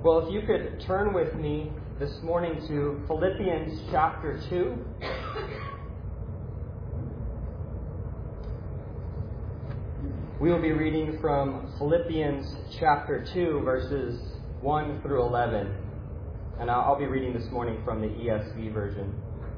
Well, if you could turn with me this morning to Philippians chapter 2. We will be reading from Philippians chapter 2, verses 1 through 11. And I'll be reading this morning from the ESV version.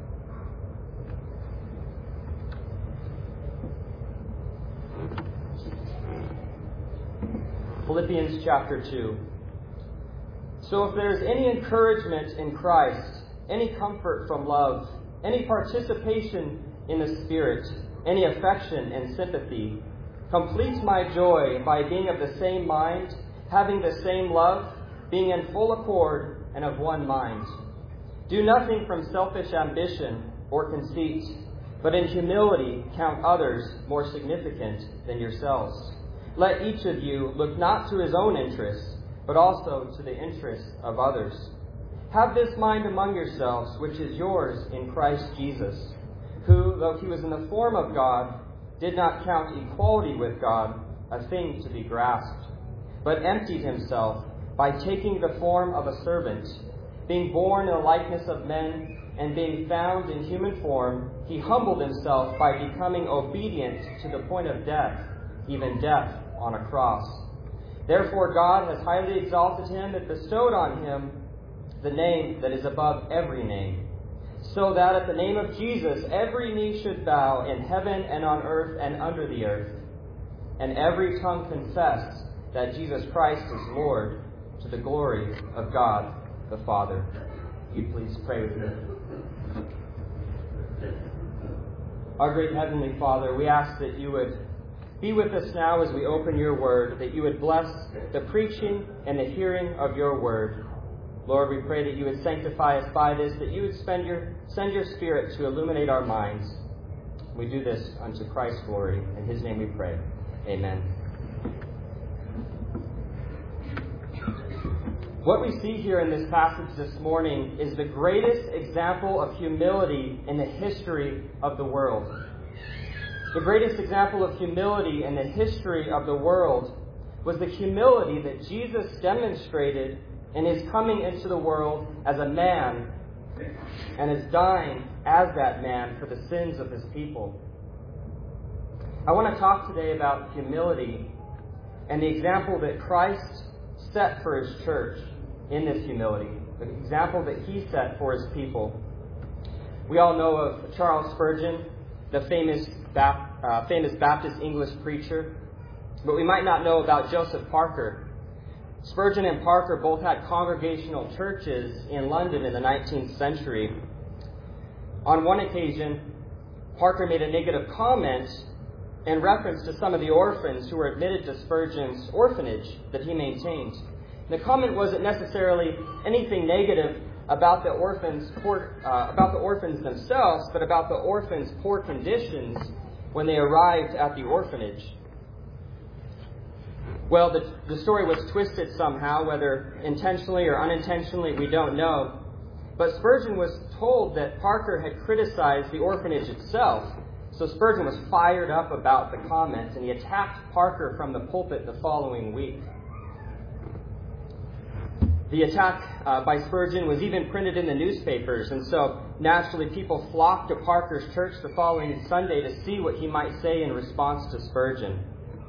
Philippians chapter 2. So if there is any encouragement in Christ, any comfort from love, any participation in the Spirit, any affection and sympathy, complete my joy by being of the same mind, having the same love, being in full accord and of one mind. Do nothing from selfish ambition or conceit, but in humility count others more significant than yourselves. Let each of you look not to his own interests, but also to the interests of others. Have this mind among yourselves, which is yours in Christ Jesus, who, though he was in the form of God, did not count equality with God a thing to be grasped, but emptied himself by taking the form of a servant. Being born in the likeness of men, and being found in human form, he humbled himself by becoming obedient to the point of death, even death on a cross. Therefore God has highly exalted him and bestowed on him the name that is above every name, so that at the name of Jesus every knee should bow in heaven and on earth and under the earth, and every tongue confess that Jesus Christ is Lord, to the glory of God the Father. You please pray with me. Our great Heavenly Father, we ask that you would be with us now as we open your word, that you would bless the preaching and the hearing of your word. Lord, we pray that you would sanctify us by this, that you would send your Spirit to illuminate our minds. We do this unto Christ's glory. In his name we pray. Amen. What we see here in this passage this morning is the greatest example of humility in the history of the world. The greatest example of humility in the history of the world was the humility that Jesus demonstrated in his coming into the world as a man and as dying as that man for the sins of his people. I want to talk today about humility and the example that Christ set for his church in this humility, the example that he set for his people. We all know of Charles Spurgeon, the famous Baptist English preacher, but we might not know about Joseph Parker. Spurgeon and Parker both had congregational churches in London in the 19th century. On one occasion, Parker made a negative comment in reference to some of the orphans who were admitted to Spurgeon's orphanage that he maintained. The comment wasn't necessarily anything negative about the orphans themselves, but about the orphans' poor conditions when they arrived at the orphanage. Well, the story was twisted somehow, whether intentionally or unintentionally, we don't know. But Spurgeon was told that Parker had criticized the orphanage itself. So Spurgeon was fired up about the comment, and he attacked Parker from the pulpit the following week. The attack by Spurgeon was even printed in the newspapers, and so naturally people flocked to Parker's church the following Sunday to see what he might say in response to Spurgeon.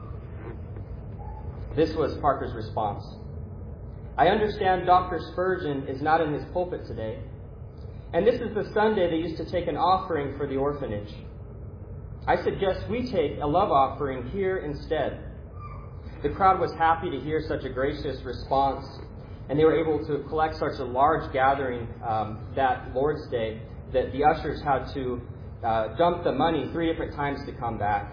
This was Parker's response. I understand Dr. Spurgeon is not in his pulpit today, and this is the Sunday they used to take an offering for the orphanage. I suggest we take a love offering here instead. The crowd was happy to hear such a gracious response, and they were able to collect such a large gathering that Lord's Day that the ushers had to dump the money 3 different times to come back.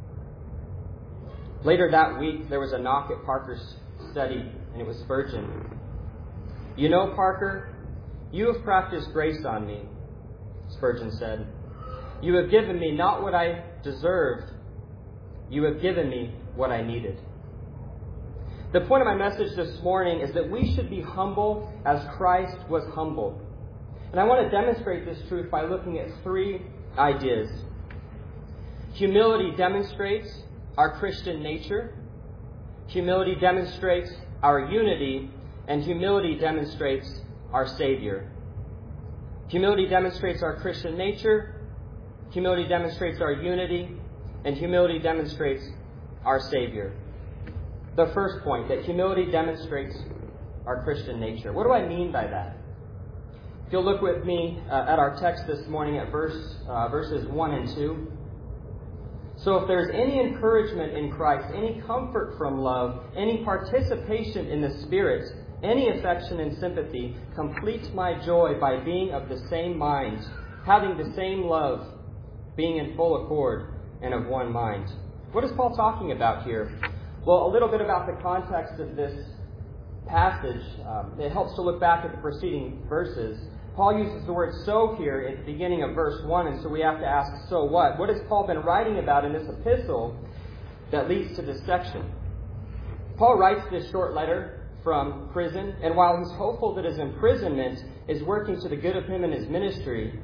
Later that week, there was a knock at Parker's study, and it was Spurgeon. You know, Parker, you have practiced grace on me, Spurgeon said. You have given me not what I deserved. You have given me what I needed. The point of my message this morning is that we should be humble as Christ was humble. And I want to demonstrate this truth by looking at 3 ideas. Humility demonstrates our Christian nature. Humility demonstrates our unity. and humility demonstrates our Savior. Humility demonstrates our Christian nature, humility demonstrates our unity, and humility demonstrates our Savior. The first point, that humility demonstrates our Christian nature. What do I mean by that? If you'll look with me at our text this morning at verses 1 and 2. So if there's any encouragement in Christ, any comfort from love, any participation in the Spirit, any affection and sympathy, complete my joy by being of the same mind, having the same love, being in full accord and of one mind. What is Paul talking about here? Well, a little bit about the context of this passage. It helps to look back at the preceding verses. Paul uses the word so here at the beginning of verse 1, and so we have to ask, so what? What has Paul been writing about in this epistle that leads to this section? Paul writes this short letter from prison, and while he's hopeful that his imprisonment is working to the good of him and his ministry,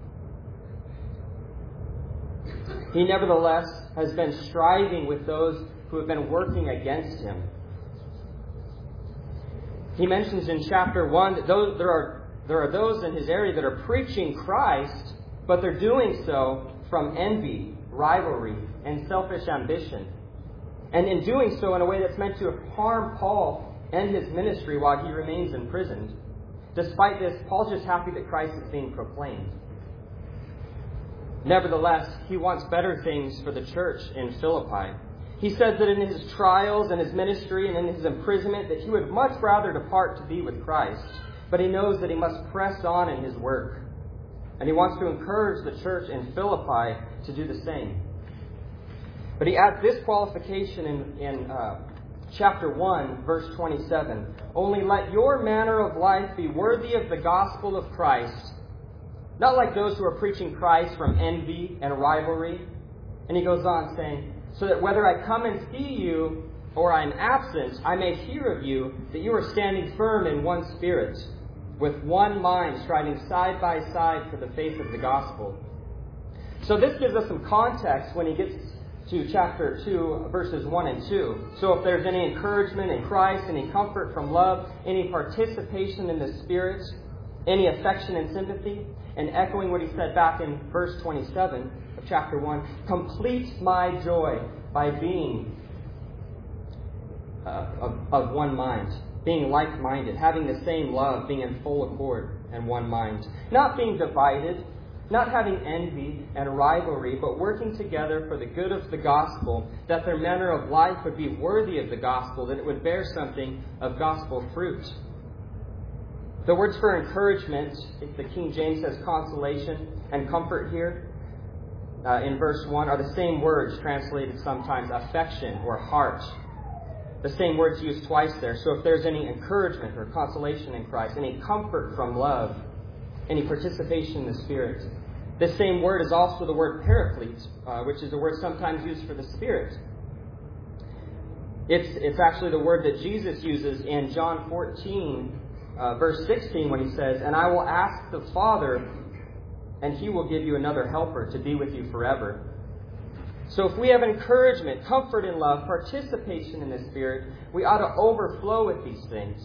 he nevertheless has been striving with those who have been working against him. He mentions in chapter 1 that there are those in his area that are preaching Christ, but they're doing so from envy, rivalry, and selfish ambition. And in doing so in a way that's meant to harm Paul and his ministry while he remains imprisoned. Despite this, Paul's just happy that Christ is being proclaimed. Nevertheless, he wants better things for the church in Philippi. He says that in his trials and his ministry and in his imprisonment that he would much rather depart to be with Christ. But he knows that he must press on in his work. And he wants to encourage the church in Philippi to do the same. But he adds this qualification in chapter 1, verse 27. Only let your manner of life be worthy of the gospel of Christ. Not like those who are preaching Christ from envy and rivalry. And he goes on saying, so that whether I come and see you or I am absent, I may hear of you that you are standing firm in one spirit, with one mind, striving side by side for the faith of the gospel. So this gives us some context when he gets to chapter 2, verses 1 and 2. So if there's any encouragement in Christ, any comfort from love, any participation in the Spirit, any affection and sympathy, and echoing what he said back in verse 27 of chapter 1, complete my joy by being of one mind, being like-minded, having the same love, being in full accord and one mind. Not being divided, not having envy and rivalry, but working together for the good of the gospel, that their manner of life would be worthy of the gospel, that it would bear something of gospel fruit. The words for encouragement, if the King James says consolation and comfort here, in verse 1, are the same words translated sometimes affection or heart. The same words used twice there. So if there's any encouragement or consolation in Christ, any comfort from love, any participation in the Spirit. The same word is also the word paraclete, which is a word sometimes used for the Spirit. It's actually the word that Jesus uses in John 14, verse 16, when he says, and I will ask the Father, and he will give you another helper to be with you forever. So if we have encouragement, comfort in love, participation in the Spirit, we ought to overflow with these things.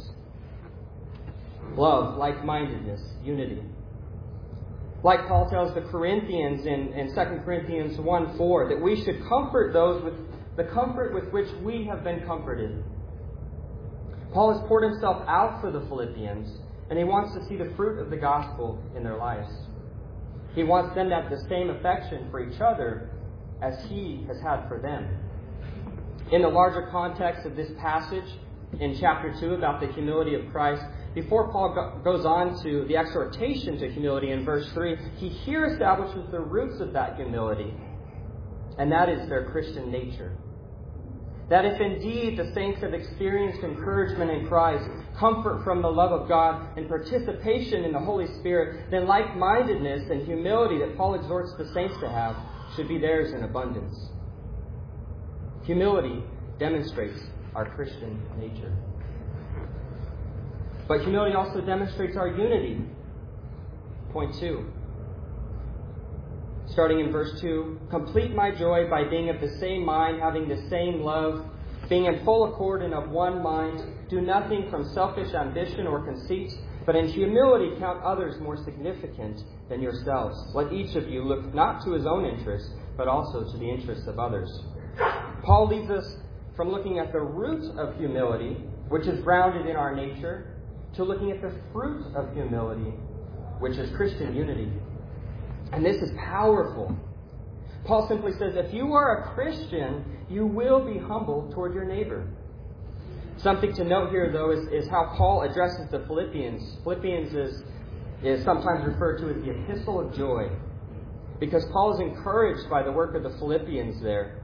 Love, like-mindedness, unity. Like Paul tells the Corinthians in 2 Corinthians 1:4, that we should comfort those with the comfort with which we have been comforted. Paul has poured himself out for the Philippians, and he wants to see the fruit of the gospel in their lives. He wants them to have the same affection for each other as he has had for them. In the larger context of this passage in chapter 2 about the humility of Christ, before Paul goes on to the exhortation to humility in verse 3, he here establishes the roots of that humility, and that is their Christian nature. That if indeed the saints have experienced encouragement in Christ, comfort from the love of God, and participation in the Holy Spirit, then like-mindedness and humility that Paul exhorts the saints to have should be theirs in abundance. Humility demonstrates our Christian nature. But humility also demonstrates our unity. Point 2. Starting in verse 2, complete my joy by being of the same mind, having the same love, Being in full accord and of one mind, do nothing from selfish ambition or conceit, but in humility count others more significant than yourselves. Let each of you look not to his own interests, but also to the interests of others. Paul leads us from looking at the root of humility, which is grounded in our nature, to looking at the fruit of humility, which is Christian unity. And this is powerful. Paul simply says, if you are a Christian, you will be humble toward your neighbor. Something to note here, though, is how Paul addresses the Philippians. Philippians is sometimes referred to as the epistle of joy, because Paul is encouraged by the work of the Philippians there.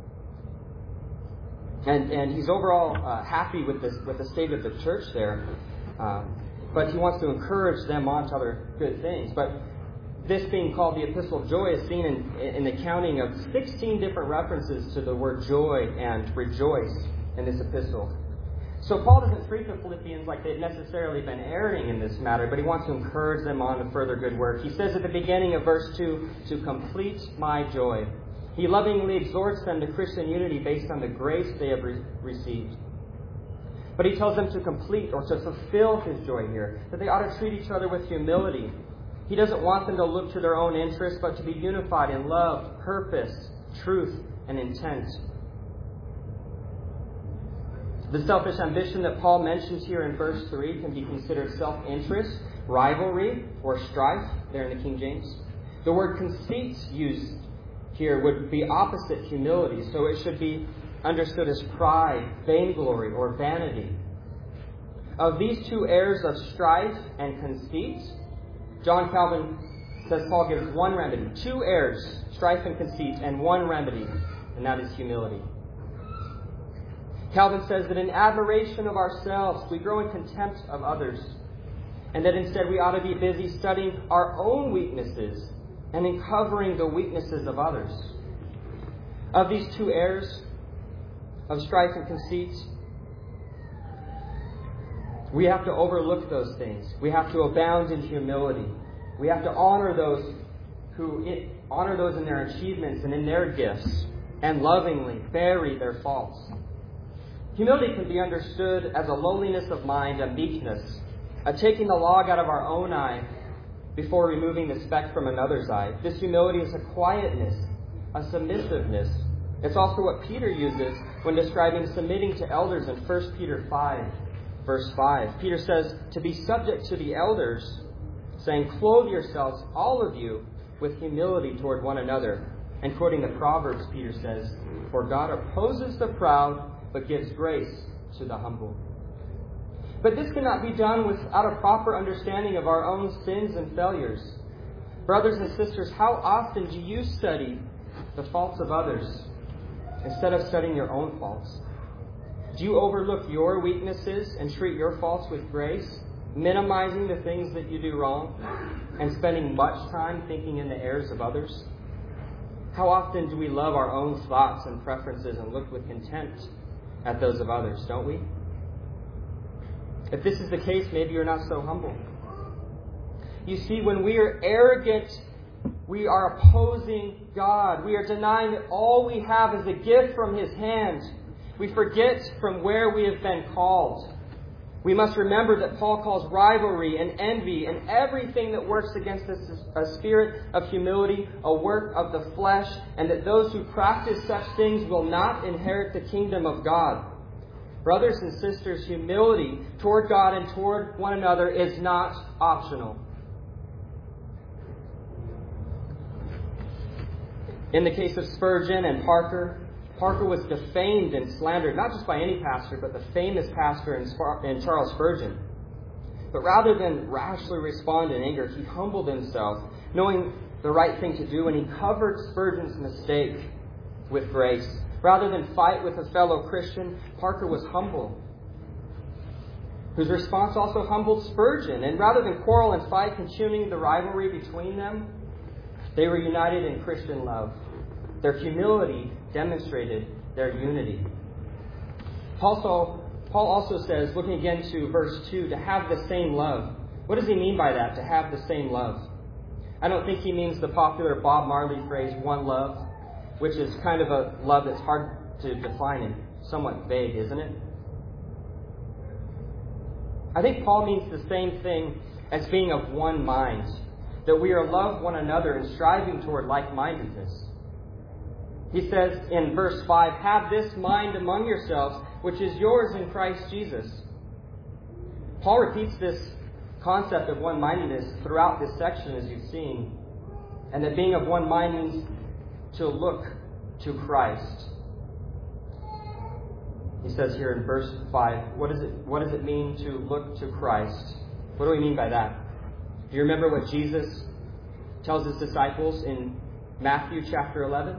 And he's overall happy with the state of the church there. But he wants to encourage them on to other good things. But this being called the Epistle of Joy is seen in the counting of 16 different references to the word joy and rejoice in this epistle. So Paul doesn't treat the Philippians like they've necessarily been erring in this matter, but he wants to encourage them on to further good work. He says at the beginning of verse 2, to complete my joy. He lovingly exhorts them to Christian unity based on the grace they have received. But he tells them to complete or to fulfill his joy here, that they ought to treat each other with humility. He doesn't want them to look to their own interests, but to be unified in love, purpose, truth, and intent. The selfish ambition that Paul mentions here in verse 3 can be considered self-interest, rivalry, or strife, there in the King James. The word conceit used here would be opposite humility, so it should be understood as pride, vainglory, or vanity. Of these two errors of strife and conceit, John Calvin says Paul gives one remedy. Two errors, strife and conceit, and one remedy, and that is humility. Calvin says that in admiration of ourselves, we grow in contempt of others, and that instead we ought to be busy studying our own weaknesses and in covering the weaknesses of others. Of these two errors, of strife and conceit, we have to overlook those things. We have to abound in humility. We have to honor those in their achievements and in their gifts, and lovingly bury their faults. Humility can be understood as a lowliness of mind, a meekness, a taking the log out of our own eye before removing the speck from another's eye. This humility is a quietness, a submissiveness. It's also what Peter uses when describing submitting to elders in 1 Peter 5, verse 5. Peter says, to be subject to the elders, saying, clothe yourselves, all of you, with humility toward one another. And quoting the Proverbs, Peter says, for God opposes the proud, but gives grace to the humble. But this cannot be done without a proper understanding of our own sins and failures. Brothers and sisters, how often do you study the faults of others instead of studying your own faults? Do you overlook your weaknesses and treat your faults with grace, minimizing the things that you do wrong and spending much time thinking in the errors of others? How often do we love our own thoughts and preferences and look with contempt at those of others, don't we? If this is the case, maybe you're not so humble. You see, when we are arrogant, we are opposing God. We are denying that all we have is a gift from His hand. We forget from where we have been called. We must remember that Paul calls rivalry and envy and everything that works against a spirit of humility a work of the flesh, and that those who practice such things will not inherit the kingdom of God. Brothers and sisters, humility toward God and toward one another is not optional. In the case of Spurgeon and Parker was defamed and slandered, not just by any pastor, but the famous pastor in Charles Spurgeon. But rather than rashly respond in anger, he humbled himself, knowing the right thing to do, and he covered Spurgeon's mistake with grace. Rather than fight with a fellow Christian, Parker was humble, whose response also humbled Spurgeon. And rather than quarrel and fight, consuming the rivalry between them, they were united in Christian love. Their humility demonstrated their unity. Paul also says, looking again to verse 2, to have the same love. What does he mean by that, to have the same love? I don't think he means the popular Bob Marley phrase, one love, which is kind of a love that's hard to define in somewhat vague, isn't it? I think Paul means the same thing as being of one mind, that we are love one another and striving toward like-mindedness. He says in verse 5, have this mind among yourselves, which is yours in Christ Jesus. Paul repeats this concept of one-mindedness throughout this section, as you've seen, and that being of one mind means to look to Christ. He says here in verse 5, what does it mean to look to Christ? What do we mean by that? Do you remember what Jesus tells his disciples in Matthew chapter 11?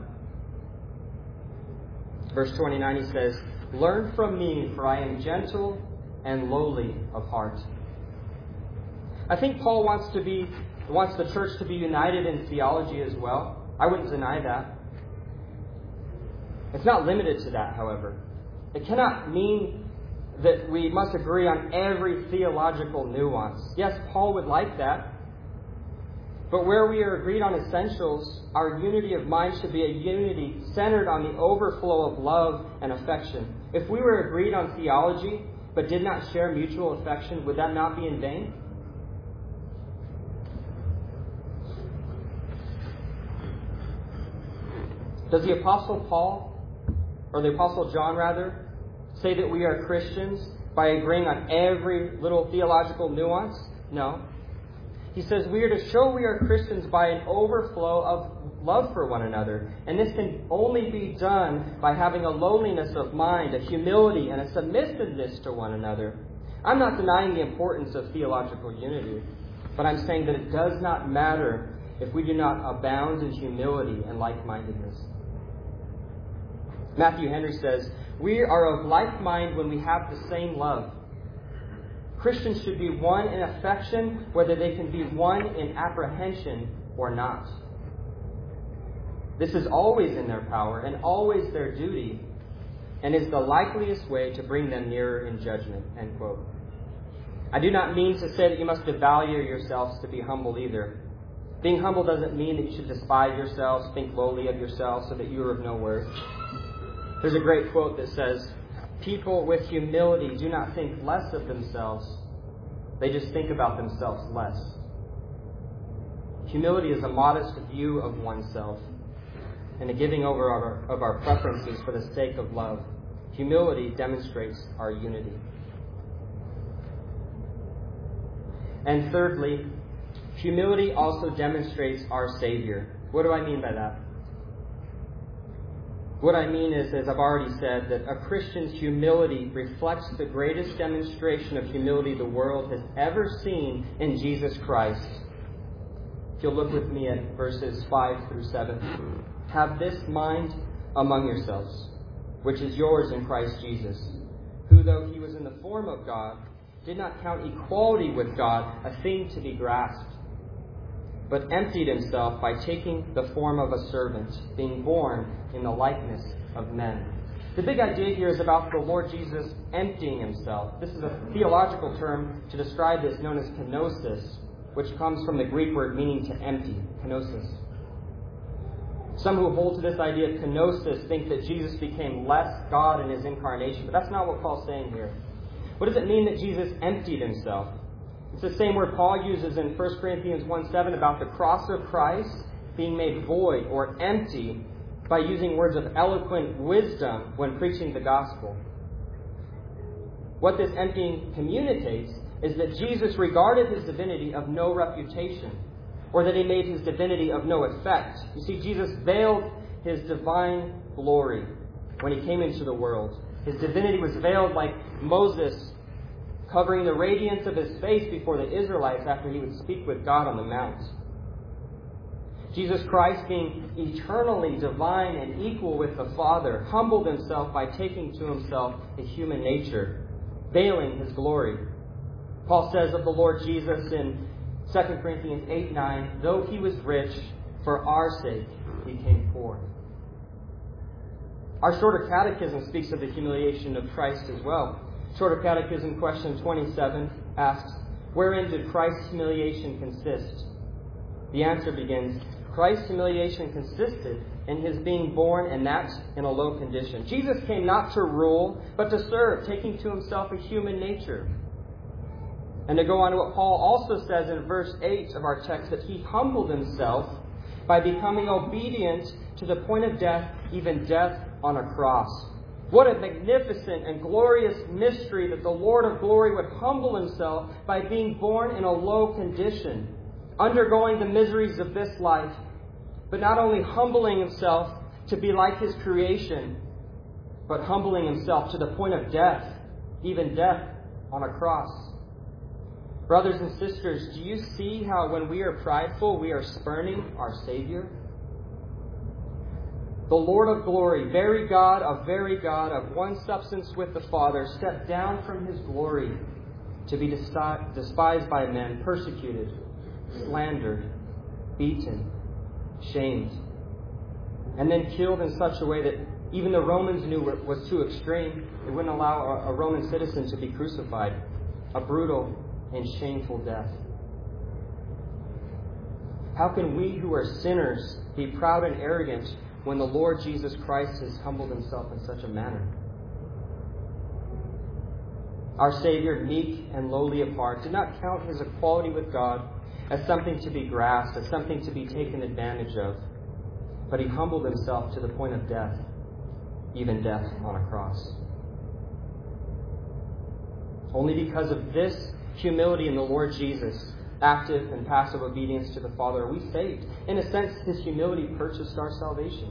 Verse 29, he says, learn from me, for I am gentle and lowly of heart. I think Paul wants the church to be united in theology as well. I wouldn't deny that. It's not limited to that, however. It cannot mean that we must agree on every theological nuance. Yes, Paul would like that. But where we are agreed on essentials, our unity of mind should be a unity centered on the overflow of love and affection. If we were agreed on theology, but did not share mutual affection, would that not be in vain? Does the Apostle Paul, or the Apostle John rather, say that we are Christians by agreeing on every little theological nuance? No. He says we are to show we are Christians by an overflow of love for one another. And this can only be done by having a lowliness of mind, a humility, and a submissiveness to one another. I'm not denying the importance of theological unity, but I'm saying that it does not matter if we do not abound in humility and like-mindedness. Matthew Henry says, we are of like mind when we have the same love. Christians should be one in affection, whether they can be one in apprehension or not. This is always in their power and always their duty, and is the likeliest way to bring them nearer in judgment. End quote. I do not mean to say that you must devalue yourselves to be humble either. Being humble doesn't mean that you should despise yourselves, think lowly of yourselves, so that you are of no worth. There's a great quote that says, people with humility do not think less of themselves. They just think about themselves less. Humility is a modest view of oneself and a giving over of our preferences for the sake of love. Humility demonstrates our unity. And thirdly, humility also demonstrates our Savior. What do I mean by that? What I mean is, as I've already said, that a Christian's humility reflects the greatest demonstration of humility the world has ever seen in Jesus Christ. If you'll look with me at verses 5 through 7. Have this mind among yourselves, which is yours in Christ Jesus, who, though he was in the form of God, did not count equality with God a thing to be grasped, but emptied himself by taking the form of a servant, being born in the likeness of men. The big idea here is about the Lord Jesus emptying himself. This is a theological term to describe this known as kenosis, which comes from the Greek word meaning to empty, kenosis. Some who hold to this idea of kenosis think that Jesus became less God in his incarnation, but that's not what Paul's saying here. What does it mean that Jesus emptied himself? It's the same word Paul uses in 1 Corinthians 1:7 about the cross of Christ being made void or empty by using words of eloquent wisdom when preaching the gospel. What this emptying communicates is that Jesus regarded his divinity of no reputation, or that he made his divinity of no effect. You see, Jesus veiled his divine glory when he came into the world. His divinity was veiled like Moses covering the radiance of his face before the Israelites after he would speak with God on the mount. Jesus Christ, being eternally divine and equal with the Father, humbled himself by taking to himself a human nature, veiling his glory. Paul says of the Lord Jesus in 2 Corinthians 8:9, though he was rich, for our sake he became poor. Our Shorter Catechism speaks of the humiliation of Christ as well. Shorter Catechism question 27 asks, wherein did Christ's humiliation consist? The answer begins, Christ's humiliation consisted in his being born, and that in a low condition. Jesus came not to rule, but to serve, taking to himself a human nature. And to go on to what Paul also says in verse 8 of our text, that he humbled himself by becoming obedient to the point of death, even death on a cross. What a magnificent and glorious mystery that the Lord of glory would humble himself by being born in a low condition, undergoing the miseries of this life, but not only humbling himself to be like his creation, but humbling himself to the point of death, even death on a cross. Brothers and sisters, do you see how when we are prideful, we are spurning our Savior? The Lord of glory, very God, of one substance with the Father, stepped down from his glory to be despised by men, persecuted, slandered, beaten, shamed, and then killed in such a way that even the Romans knew it was too extreme. They wouldn't allow a Roman citizen to be crucified. A brutal and shameful death. How can we who are sinners be proud and arrogant when the Lord Jesus Christ has humbled himself in such a manner? Our Savior, meek and lowly of heart, did not count his equality with God as something to be grasped, as something to be taken advantage of, but he humbled himself to the point of death, even death on a cross. Only because of this humility in the Lord Jesus, active and passive obedience to the Father, are we saved. In a sense, his humility purchased our salvation.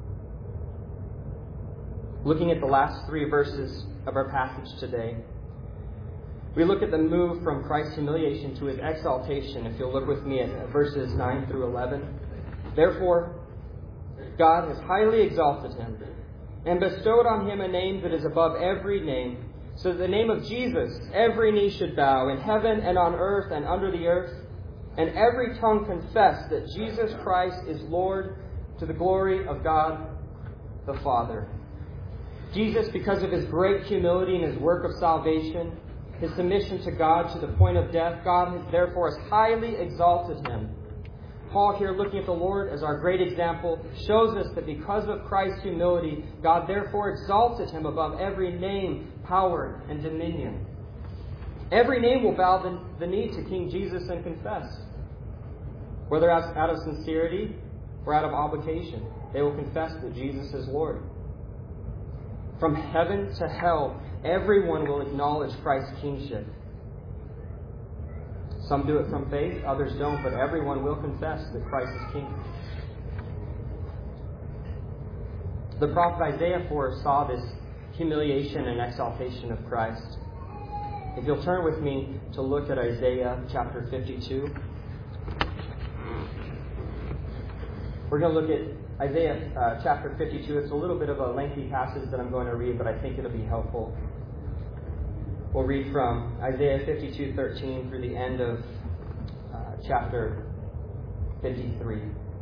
Looking at the last 3 verses of our passage today, we look at the move from Christ's humiliation to his exaltation. If you'll look with me at verses 9 through 11. Therefore, God has highly exalted him and bestowed on him a name that is above every name, so that the name of Jesus every knee should bow, in heaven and on earth and under the earth, and every tongue confess that Jesus Christ is Lord, to the glory of God the Father. Jesus, because of his great humility and his work of salvation, his submission to God to the point of death, God therefore has highly exalted him. Paul here, looking at the Lord as our great example, shows us that because of Christ's humility, God therefore exalted him above every name, power, and dominion. Every name will bow the knee to King Jesus and confess. Whether out of sincerity or out of obligation, they will confess that Jesus is Lord. From heaven to hell, everyone will acknowledge Christ's kingship. Some do it from faith, others don't, but everyone will confess that Christ is King. The prophet Isaiah foresaw this humiliation and exaltation of Christ. If you'll turn with me to look at Isaiah chapter 52. We're going to look at Isaiah chapter 52. It's a little bit of a lengthy passage that I'm going to read, but I think it'll be helpful. We'll read from Isaiah 52:13 through the end of chapter 53.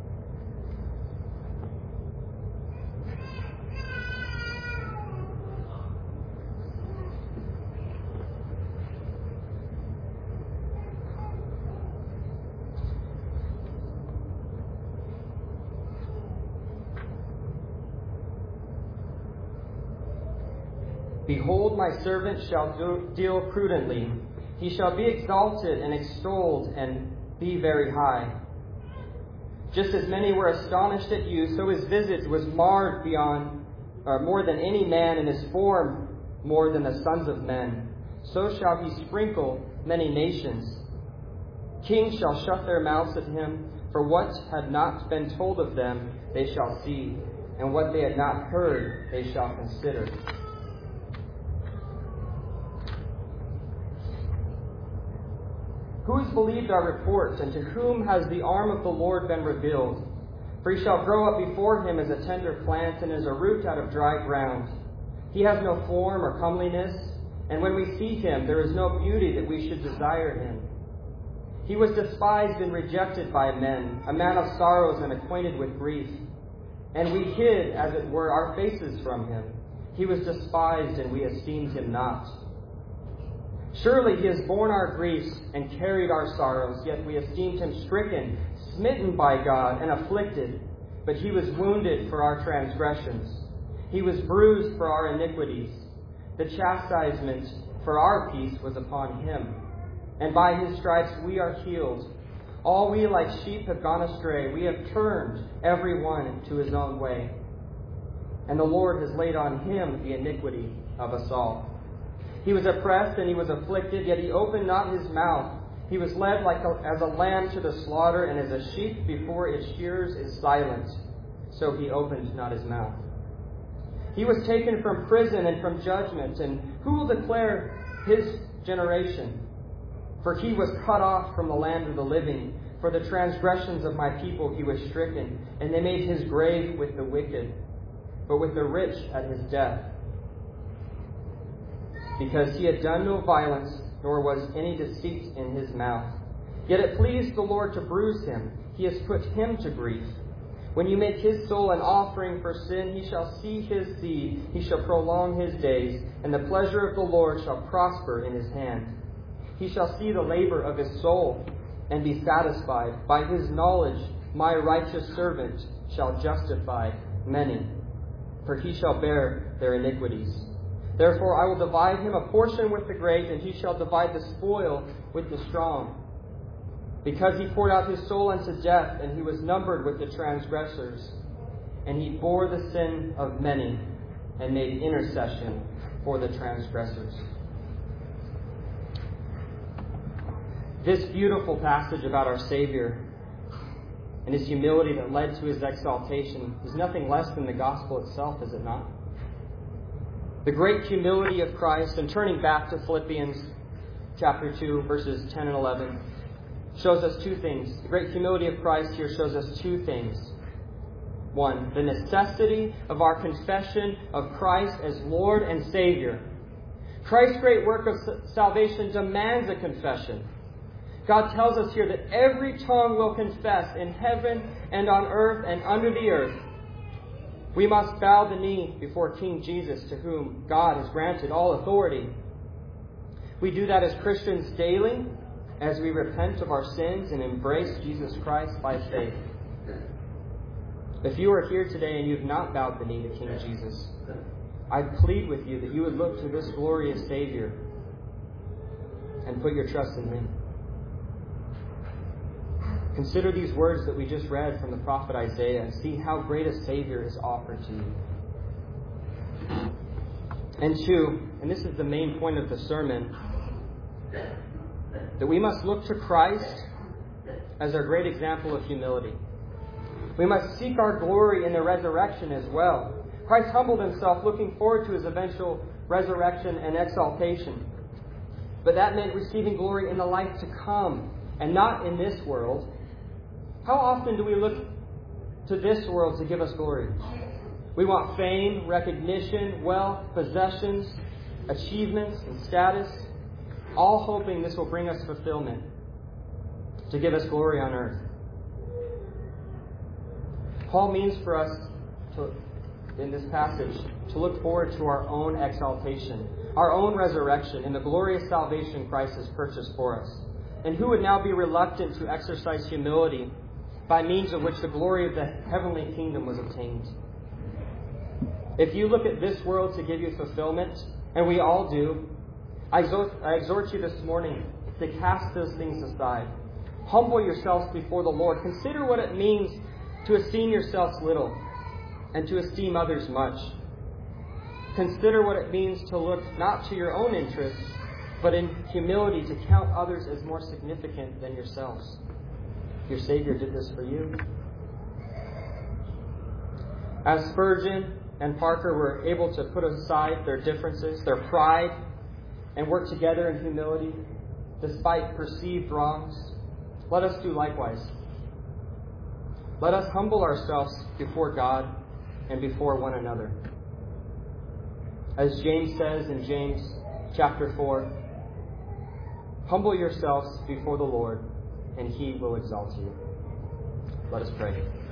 Behold, my servant shall deal prudently. He shall be exalted and extolled and be very high. Just as many were astonished at you, so his visage was marred more than any man, and his form more than the sons of men. So shall he sprinkle many nations. Kings shall shut their mouths at him, for what had not been told of them they shall see, and what they had not heard they shall consider. Who has believed our report, and to whom has the arm of the Lord been revealed? For he shall grow up before him as a tender plant, and as a root out of dry ground. He has no form or comeliness, and when we see him, there is no beauty that we should desire him. He was despised and rejected by men, a man of sorrows and acquainted with grief. And we hid, as it were, our faces from him. He was despised, and we esteemed him not. Surely he has borne our griefs and carried our sorrows, yet we esteemed him stricken, smitten by God, and afflicted. But he was wounded for our transgressions. He was bruised for our iniquities. The chastisement for our peace was upon him. And by his stripes we are healed. All we like sheep have gone astray. We have turned every one to his own way. And the Lord has laid on him the iniquity of us all. He was oppressed and he was afflicted, yet he opened not his mouth. He was led as a lamb to the slaughter, and as a sheep before its shearers is silent, so he opened not his mouth. He was taken from prison and from judgment, and who will declare his generation? For he was cut off from the land of the living. For the transgressions of my people he was stricken, and they made his grave with the wicked, but with the rich at his death. Because he had done no violence, nor was any deceit in his mouth. Yet it pleased the Lord to bruise him. He has put him to grief. When you make his soul an offering for sin, he shall see his seed. He shall prolong his days, and the pleasure of the Lord shall prosper in his hand. He shall see the labor of his soul, and be satisfied. By his knowledge my righteous servant shall justify many, for he shall bear their iniquities. Therefore I will divide him a portion with the great, and he shall divide the spoil with the strong. Because he poured out his soul unto death, and he was numbered with the transgressors. And he bore the sin of many, and made intercession for the transgressors. This beautiful passage about our Savior and his humility that led to his exaltation is nothing less than the gospel itself, is it not? The great humility of Christ, and turning back to Philippians chapter 2, verses 10 and 11, shows us two things. The great humility of Christ here shows us two things. One, the necessity of our confession of Christ as Lord and Savior. Christ's great work of salvation demands a confession. God tells us here that every tongue will confess in heaven and on earth and under the earth. We must bow the knee before King Jesus, to whom God has granted all authority. We do that as Christians daily, as we repent of our sins and embrace Jesus Christ by faith. If you are here today and you have not bowed the knee to King Jesus, I plead with you that you would look to this glorious Savior and put your trust in him. Consider these words that we just read from the prophet Isaiah and see how great a Savior is offered to you. And two, and this is the main point of the sermon, that we must look to Christ as our great example of humility. We must seek our glory in the resurrection as well. Christ humbled himself, looking forward to his eventual resurrection and exaltation. But that meant receiving glory in the life to come, and not in this world. How often do we look to this world to give us glory? We want fame, recognition, wealth, possessions, achievements, and status, all hoping this will bring us fulfillment, to give us glory on earth. Paul means for us in this passage to look forward to our own exaltation, our own resurrection, and the glorious salvation Christ has purchased for us. And who would now be reluctant to exercise humility by means of which the glory of the heavenly kingdom was obtained? If you look at this world to give you fulfillment, and we all do, I exhort you this morning to cast those things aside. Humble yourselves before the Lord. Consider what it means to esteem yourselves little and to esteem others much. Consider what it means to look not to your own interests, but in humility to count others as more significant than yourselves. Your Savior did this for you. As Spurgeon and Parker were able to put aside their differences, their pride, and work together in humility, despite perceived wrongs, let us do likewise. Let us humble ourselves before God and before one another. As James says in James chapter 4, humble yourselves before the Lord, and he will exalt you. Let us pray.